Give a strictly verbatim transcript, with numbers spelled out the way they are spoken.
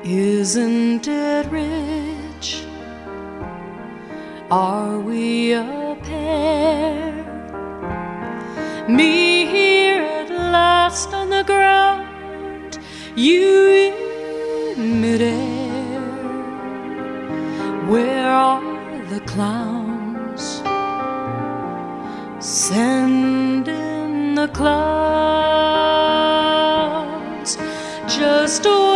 Isn't it rich? Are we a pair? Me here at last on the ground, you in midair. Where are the clowns? Send in the clouds. Just